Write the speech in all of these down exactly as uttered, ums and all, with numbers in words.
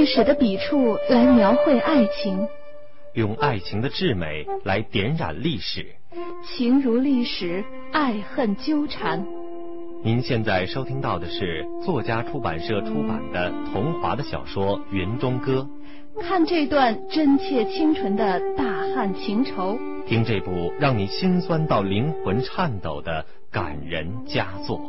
历史的笔触来描绘爱情， 用爱情的至美来点染历史， 情如历史，爱恨纠缠。 您现在收听到的是作家出版社出版的桐华的小说《云中歌》。 看这段真切清纯的大汉情仇， 听这部让你心酸到灵魂颤抖的感人佳作。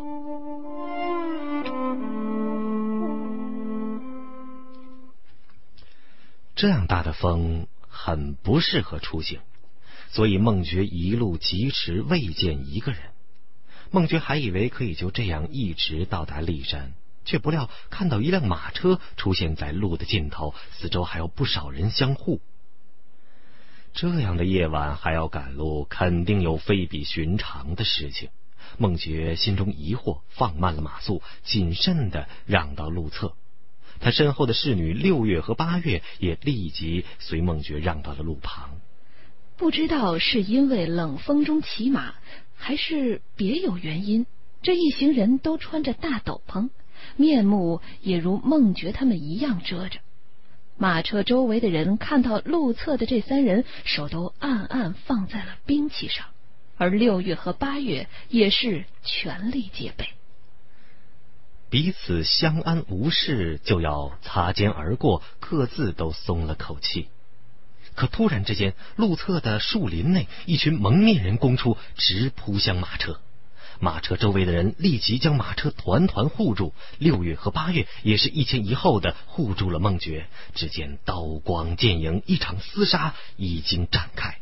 这样大的风很不适合出行，所以孟觉一路疾驰，未见一个人。孟觉还以为可以就这样一直到达骊山，却不料看到一辆马车出现在路的尽头，四周还有不少人相护。这样的夜晚还要赶路，肯定有非比寻常的事情。孟觉心中疑惑，放慢了马速，谨慎地让到路侧。他身后的侍女六月和八月也立即随孟觉让到了路旁。 不知道是因为冷风中骑马，还是别有原因，这一行人都穿着大斗篷，面目也如孟觉他们一样遮着。马车周围的人看到路侧的这三人，手都暗暗放在了兵器上，而六月和八月也是全力戒备。 彼此相安无事，就要擦肩而过，各自都松了口气。可突然之间，路侧的树林内，一群蒙面人攻出，直扑向马车。马车周围的人立即将马车团团护住，六月和八月也是一前一后的护住了孟觉。只见刀光剑影，一场厮杀已经展开。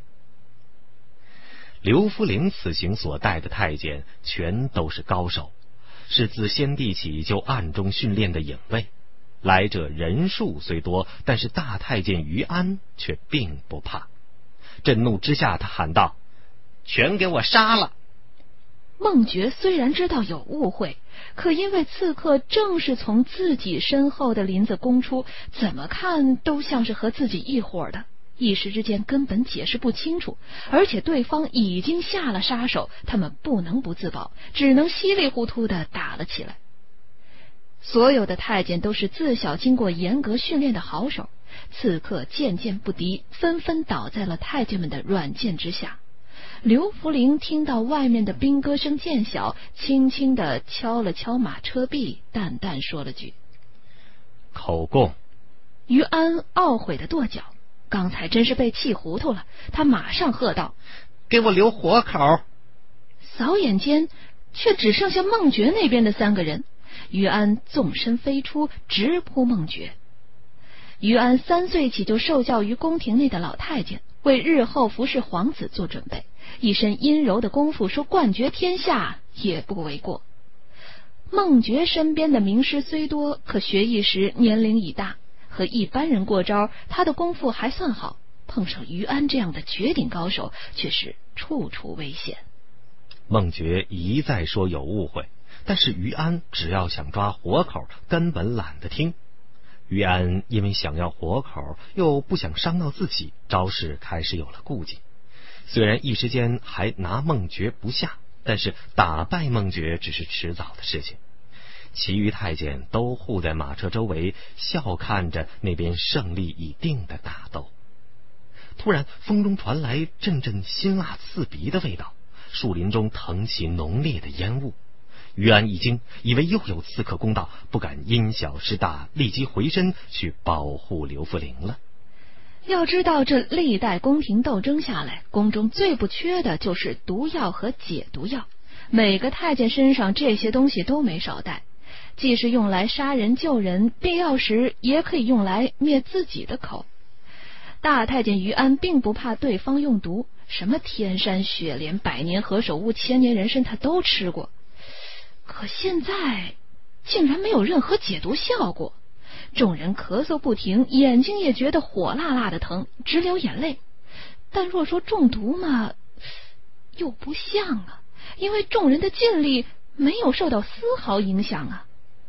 刘弗陵此行所带的太监全都是高手，是自先帝起就暗中训练的影卫。来者人数虽多，但是大太监于安却并不怕。震怒之下，他喊道：“全给我杀了！” 孟觉虽然知道有误会，可因为刺客正是从自己身后的林子攻出，怎么看都像是和自己一伙的，一时之间根本解释不清楚。而且对方已经下了杀手，他们不能不自保，只能稀里糊涂地打了起来。所有的太监都是自小经过严格训练的好手，刺客渐渐不敌，纷纷倒在了太监们的软剑之下。刘弗陵听到外面的兵歌声渐小，轻轻地敲了敲马车壁，淡淡说了句：“ 口供。” 于安懊悔的跺脚，刚才真是被气糊涂了。他马上喝道：“ 给我留活口！” 扫眼间却只剩下孟觉那边的三个人。于安纵身飞出，直扑孟觉。于安三岁起就受教于宫廷内的老太监，为日后服侍皇子做准备，一身阴柔的功夫，说冠绝天下也不为过。孟觉身边的名师虽多，可学艺时年龄已大，和一般人过招，他的功夫还算好，碰上于安这样的绝顶高手，却是处处危险。 孟觉一再说有误会，但是于安只要想抓活口，根本懒得听。于安因为想要活口，又不想伤到自己，招式开始有了顾忌。虽然一时间还拿孟觉不下，但是打败孟觉只是迟早的事情。其余太监都护在马车周围，笑看着那边胜利已定的打斗。突然风中传来阵阵辛辣刺鼻的味道，树林中腾起浓烈的烟雾。于安一惊，以为又有刺客攻到，不敢因小失大，立即回身去保护刘弗陵了。 要知道，这历代宫廷斗争下来，宫中最不缺的就是毒药和解毒药，每个太监身上这些东西都没少带，既是用来杀人救人，必要时也可以用来灭自己的口。大太监于安并不怕对方用毒，什么天山雪莲、百年何首乌、千年人参他都吃过，可现在竟然没有任何解毒效果。众人咳嗽不停，眼睛也觉得火辣辣的疼，直流眼泪。但若说中毒嘛，又不像啊，因为众人的劲力没有受到丝毫影响啊。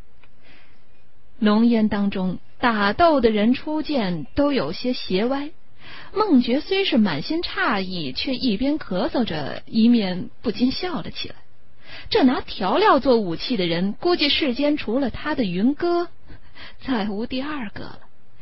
浓烟当中，打斗的人出剑都有些斜歪。孟觉虽是满心诧异，却一边咳嗽着，一面不禁笑了起来。这拿调料做武器的人，估计世间除了他的云歌，再无第二个了。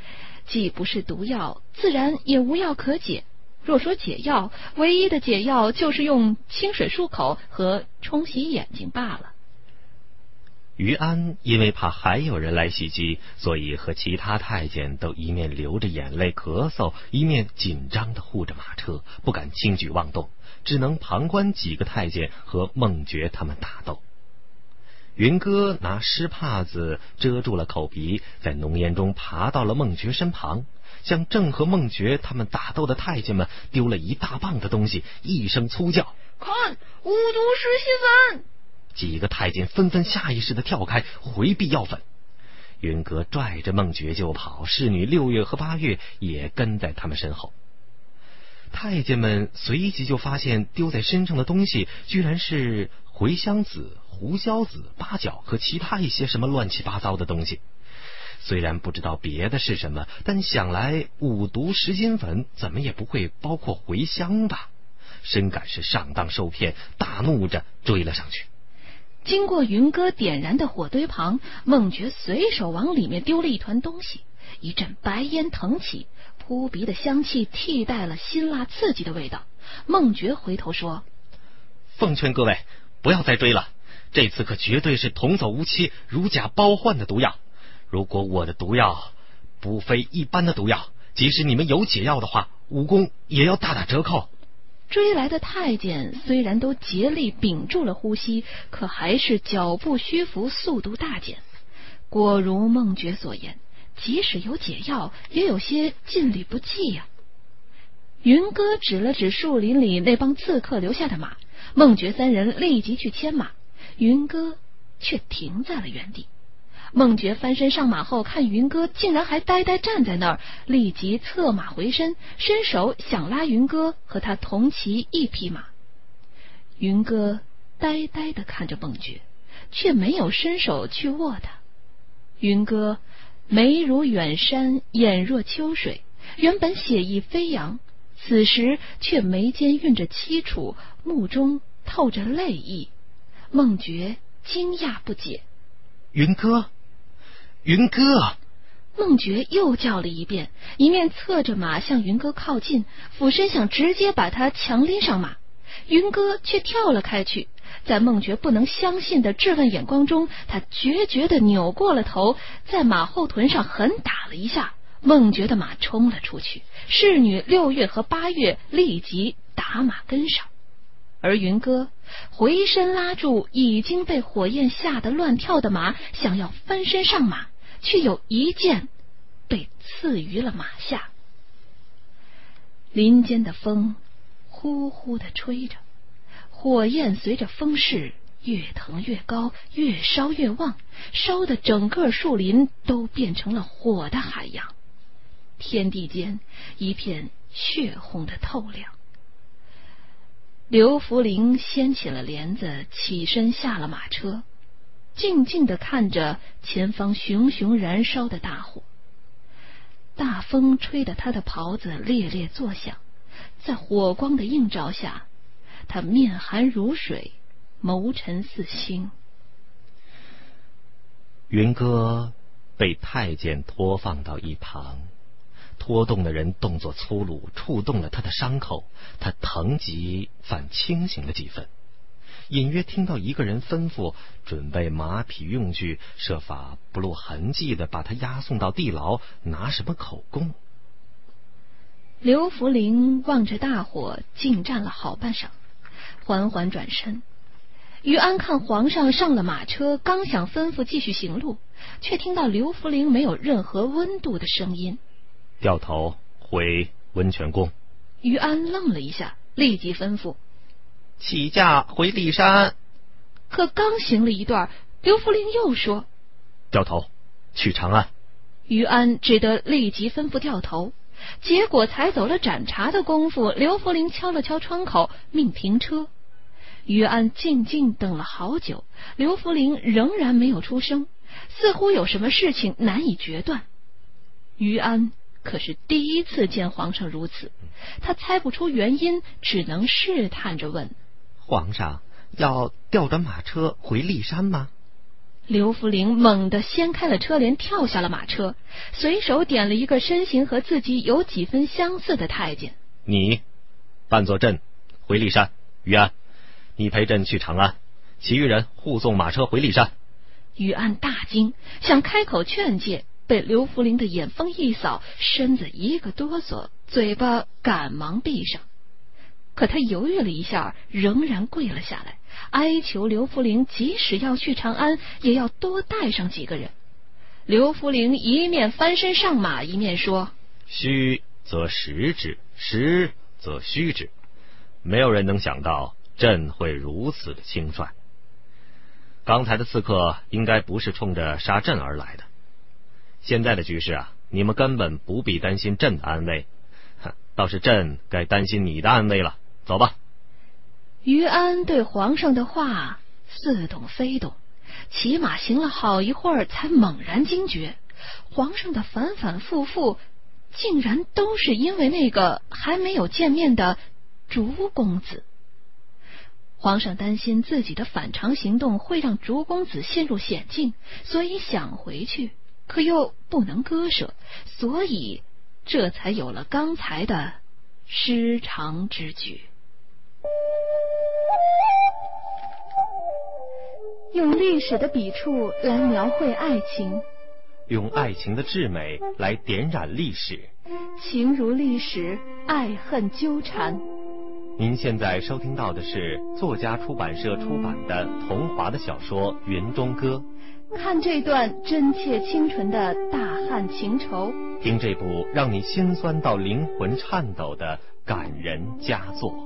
既不是毒药，自然也无药可解。若说解药，唯一的解药就是用清水漱口和冲洗眼睛罢了。 于安因为怕还有人来袭击，所以和其他太监都一面流着眼泪咳嗽，一面紧张地护着马车，不敢轻举妄动，只能旁观几个太监和孟觉他们打斗。云歌拿湿帕子遮住了口鼻，在浓烟中爬到了孟觉身旁，向正和孟觉他们打斗的太监们丢了一大棒的东西，一声粗叫： 看，五毒实习粉！ 几个太监纷纷下意识地跳开，回避药粉。云歌拽着孟觉就跑，侍女六月和八月也跟在他们身后。太监们随即就发现丢在身上的东西居然是茴香子、胡椒子、八角和其他一些什么乱七八糟的东西。虽然不知道别的是什么，但想来五毒十金粉怎么也不会包括茴香吧，深感是上当受骗，大怒着追了上去。 经过云歌点燃的火堆旁，孟觉随手往里面丢了一团东西，一阵白烟腾起，扑鼻的香气替代了辛辣刺激的味道。孟觉回头说： 奉劝各位不要再追了，这次可绝对是童叟无欺、如假包换的毒药。如果我的毒药不非一般的毒药，即使你们有解药的话，武功也要大打折扣。 追来的太监虽然都竭力屏住了呼吸，可还是脚步虚浮，速度大减。果如孟觉所言，即使有解药，也有些尽力不济呀、啊。云歌指了指树林里那帮刺客留下的马，孟觉三人立即去牵马，云歌却停在了原地。孟觉翻身上马后，看云歌竟然还呆呆站在那儿，立即策马回身，伸手想拉云歌和他同骑一匹马。云歌呆呆地看着孟觉，却没有伸手去握他。云歌眉如远山，眼若秋水，原本血意飞扬，此时却眉间蕴着凄楚，目中透着泪意。孟觉惊讶不解： 云歌，云歌！ 孟觉又叫了一遍，一面侧着马向云歌靠近，俯身想直接把他强拎上马。云歌却跳了开去，在孟觉不能相信的质问眼光中，他决绝地扭过了头，在马后臀上狠打了一下。孟觉的马冲了出去，侍女六月和八月立即打马跟上，而云歌回身拉住已经被火焰吓得乱跳的马，想要翻身上马，却有一剑被刺于了马下。林间的风呼呼地吹着，火焰随着风势越腾越高，越烧越旺，烧得整个树林都变成了火的海洋。天地间一片血红的透亮。刘福林掀起了帘子，起身下了马车，静静地看着前方熊熊燃烧的大火。大风吹得他的袍子猎猎作响，在火光的映照下，他面寒如水，眸沉似星。 云歌被太监拖放到一旁，拖动的人动作粗鲁，触动了他的伤口，他疼极反清醒了几分，隐约听到一个人吩咐准备马匹用具，设法不露痕迹的把他押送到地牢，拿什么口供。 刘福林望着大火静站了好半晌，缓缓转身。于安看皇上上了马车，刚想吩咐继续行路，却听到刘福林没有任何温度的声音： 掉头回温泉宫。 于安愣了一下，立即吩咐： 起驾回骊山。 可刚行了一段，刘福林又说： 掉头去长安。 于安只得立即吩咐掉头。结果才走了盏茶的功夫，刘福林敲了敲窗口，命停车。于安静静等了好久，刘福林仍然没有出声，似乎有什么事情难以决断。于安可是第一次见皇上如此，他猜不出原因，只能试探着问： 皇上要调转马车回骊山吗？ 刘福陵猛地掀开了车帘，跳下了马车，随手点了一个身形和自己有几分相似的太监。 你扮作朕回骊山，于安，你陪朕去长安，其余人护送马车回骊山。 于安大惊，想开口劝诫，被刘福陵的眼风一扫，身子一个哆嗦，嘴巴赶忙闭上。可他犹豫了一下，仍然跪了下来，哀求刘福陵即使要去长安，也要多带上几个人。刘福陵一面翻身上马，一面说： 虚则实之，实则虚之。没有人能想到朕会如此的轻率。刚才的刺客应该不是冲着杀朕而来的。现在的局势啊，你们根本不必担心朕的安危，倒是朕该担心你的安危了。走吧。 于安对皇上的话似懂非懂，骑马行了好一会儿，才猛然惊觉，皇上的反反复复竟然都是因为那个还没有见面的烛公子。皇上担心自己的反常行动会让烛公子陷入险境，所以想回去，可又不能割舍，所以这才有了刚才的失常之举。用历史的笔触来描绘爱情， 用爱情的至美来点染历史， 情如历史，爱恨纠缠。 您现在收听到的是作家出版社出版的桐华的小说《云中歌》， 看这段真切清纯的大汉情仇， 听这部让你心酸到灵魂颤抖的感人佳作。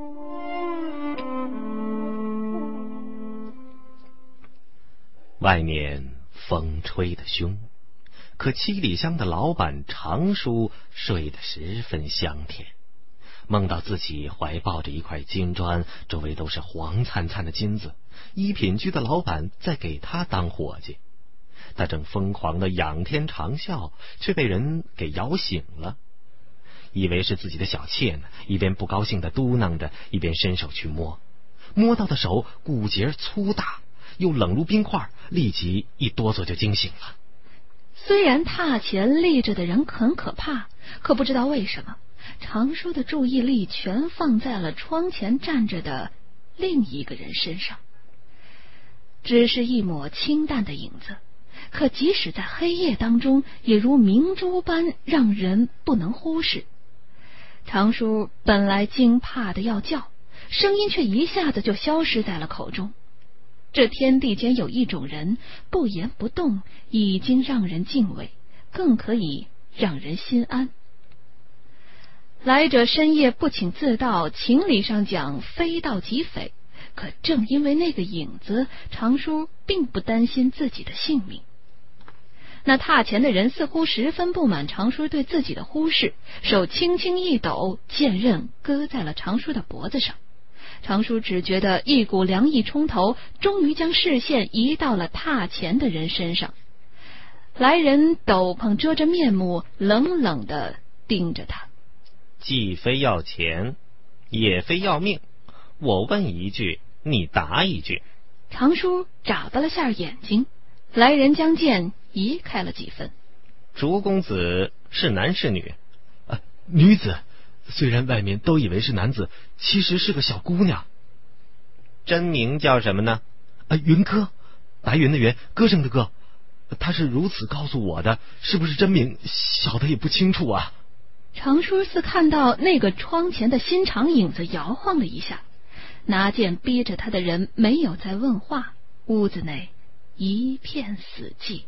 外面风吹得凶，可七里香的老板常叔睡得十分香甜，梦到自己怀抱着一块金砖，周围都是黄灿灿的金子，一品居的老板在给他当伙计。他正疯狂的仰天长啸，却被人给摇醒了，以为是自己的小妾呢，一边不高兴的嘟囔着，一边伸手去摸，摸到的手骨节粗大，又冷如冰块，立即一哆嗦就惊醒了。 虽然榻前立着的人很可怕，可不知道为什么，常叔的注意力全放在了窗前站着的另一个人身上。只是一抹清淡的影子，可即使在黑夜当中，也如明珠般让人不能忽视。常叔本来惊怕的要叫，声音却一下子就消失在了口中。这天地间有一种人，不言不动已经让人敬畏，更可以让人心安。来者深夜不请自到，情理上讲非到即匪，可正因为那个影子，常叔并不担心自己的性命。那榻前的人似乎十分不满常叔对自己的忽视，手轻轻一抖，剑刃割在了常叔的脖子上。常叔只觉得一股凉意冲头，终于将视线移到了榻前的人身上。来人斗篷遮着面目，冷冷地盯着他。 既非要钱，也非要命，我问一句，你答一句。 常叔眨巴了下眼睛，来人将剑移开了几分。 烛公子是男是女？ 啊，女子。虽然外面都以为是男子，其实是个小姑娘。 真名叫什么呢？ 啊，云歌，白云的云，歌声的歌。他是如此告诉我的，是不是真名，小的也不清楚啊。 常叔似看到那个窗前的心肠影子摇晃了一下，拿剑逼着他的人没有再问话，屋子内一片死寂。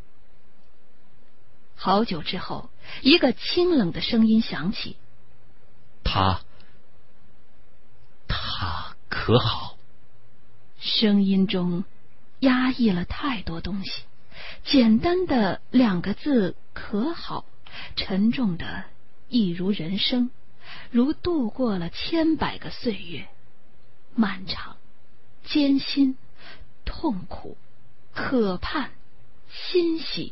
好久之后，一个清冷的声音响起： 他他可好？ 声音中压抑了太多东西，简单的两个字可好，沉重的一如人生，如度过了千百个岁月，漫长、艰辛、痛苦、可盼、欣喜。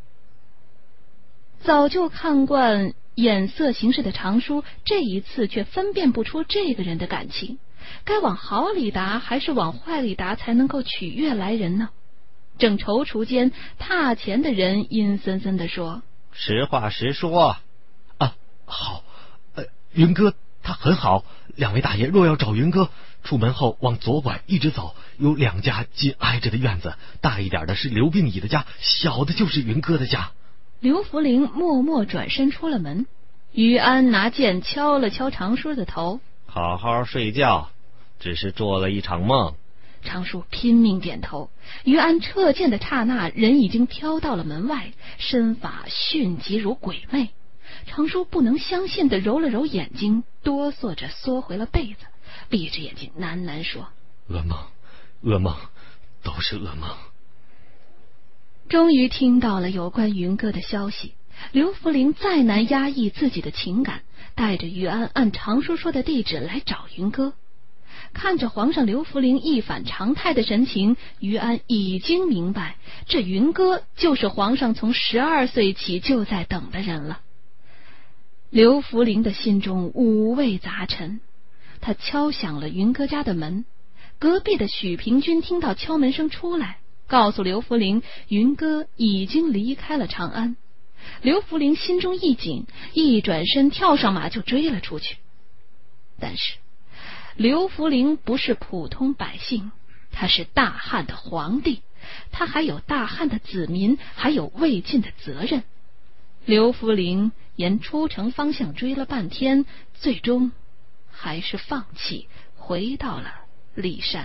早就看惯眼色行事的常叔，这一次却分辨不出这个人的感情，该往好里答还是往坏里答才能够取悦来人呢？ 正踌躇间，榻前的人阴森森地说：“ 实话实说。” 啊，好，呃，云哥他很好。两位大爷若要找云哥，出门后往左拐，一直走，有两家紧挨着的院子，大一点的是刘病已的家，小的就是云哥的家。 刘福林默默转身出了门。于安拿剑敲了敲常叔的头：“ 好好睡觉，只是做了一场梦。” 常叔拼命点头。于安撤剑的刹那，人已经飘到了门外，身法迅疾如鬼魅。常叔不能相信地揉了揉眼睛，哆嗦着缩回了被子，闭着眼睛喃喃说：“ 噩梦，噩梦，都是噩梦。” 终于听到了有关云哥的消息。刘福林再难压抑自己的情感，带着于安按常叔说的地址来找云哥。看着皇上刘福林一反常态的神情，于安已经明白，这云哥就是皇上从十二岁起就在等的人了。刘福林的心中五味杂陈，他敲响了云哥家的门。隔壁的许平君听到敲门声出来，告诉刘福林，云哥已经离开了长安。刘福林心中一紧，一转身跳上马就追了出去。但是刘福林不是普通百姓，他是大汉的皇帝，他还有大汉的子民，还有未尽的责任。刘福林沿出城方向追了半天，最终还是放弃，回到了骊山。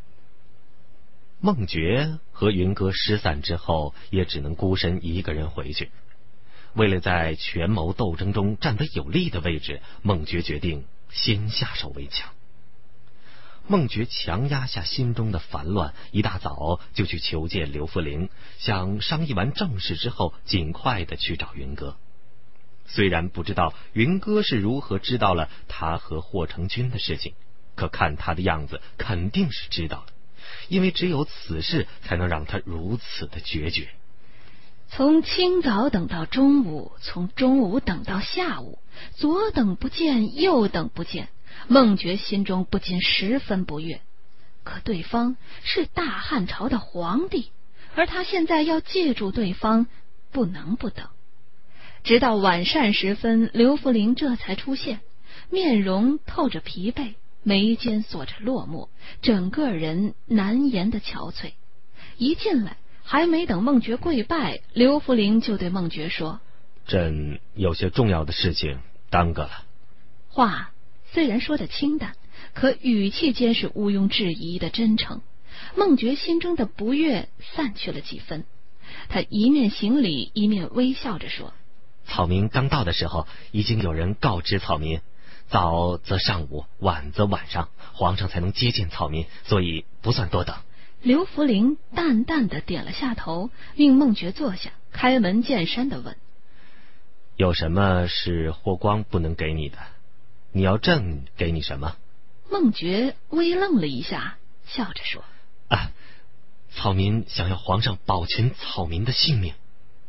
孟觉和云哥失散之后，也只能孤身一个人回去。为了在权谋斗争中占得有利的位置，孟觉决定先下手为强。孟觉强压下心中的烦乱，一大早就去求见刘福林，想商议完正事之后，尽快的去找云哥。虽然不知道云哥是如何知道了他和霍成军的事情，可看他的样子，肯定是知道了，因为只有此事才能让他如此的决绝。 从清早等到中午，从中午等到下午，左等不见，右等不见，孟觉心中不禁十分不悦。可对方是大汉朝的皇帝，而他现在要借助对方，不能不等。直到晚膳时分，刘福林这才出现，面容透着疲惫，眉间锁着落寞，整个人难言的憔悴。一进来，还没等孟觉跪拜，刘福林就对孟觉说：“ 朕有些重要的事情耽搁了。” 话虽然说得清淡，可语气间是毋庸置疑的真诚。孟觉心中的不悦散去了几分，他一面行礼，一面微笑着说：“ 草民刚到的时候，已经有人告知草民，早则上午，晚则晚上，皇上才能接见草民，所以不算多等。” 刘福林淡淡的点了下头，命孟觉坐下，开门见山的问：“ 有什么是霍光不能给你的？你要朕给你什么？” 孟觉微愣了一下，笑着说：“ 啊，草民想要皇上保全草民的性命。”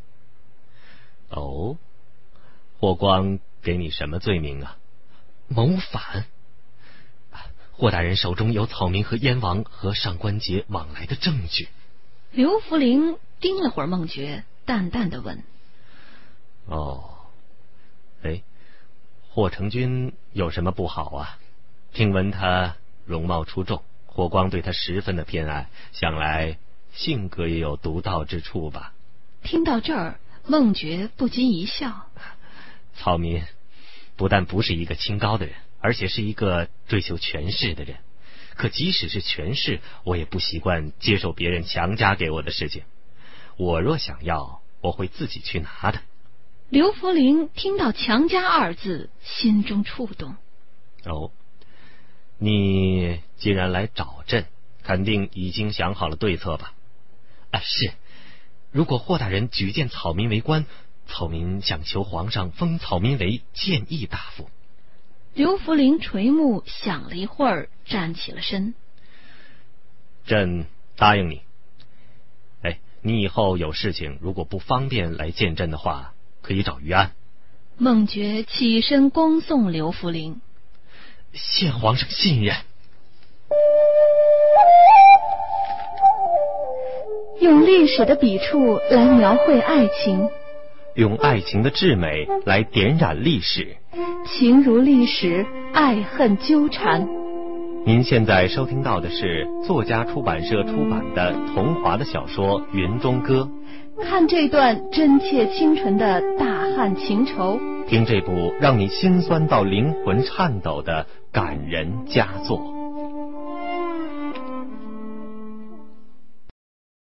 哦，霍光给你什么罪名啊？ 谋反。霍大人手中有草民和燕王和上官桀往来的证据。 刘福林盯了会儿孟觉，淡淡的问：“ 哦，哎，霍成军有什么不好啊？听闻他容貌出众，霍光对他十分的偏爱，想来性格也有独到之处吧？” 听到这儿，孟觉不禁一笑：“ 草民不但不是一个清高的人，而且是一个追求权势的人。可即使是权势，我也不习惯接受别人强加给我的事情。我若想要，我会自己去拿的。” 刘福林听到强加二字，心中触动。 哦，你既然来找朕，肯定已经想好了对策吧？ 啊，是。如果霍大人举荐草民为官，草民想求皇上封草民为谏议大夫。 刘福林垂目想了一会儿，站起了身：“ 朕答应你。哎，你以后有事情如果不方便来见朕的话，可以找于安。” 孟觉起身恭送刘福林：“ 谢皇上信任。” 用历史的笔触来描绘爱情， 用爱情的至美来点染历史， 情如历史，爱恨纠缠。 您现在收听到的是作家出版社出版的桐华的小说《云中歌》， 看这段真切清纯的大汉情仇， 听这部让你心酸到灵魂颤抖的感人佳作。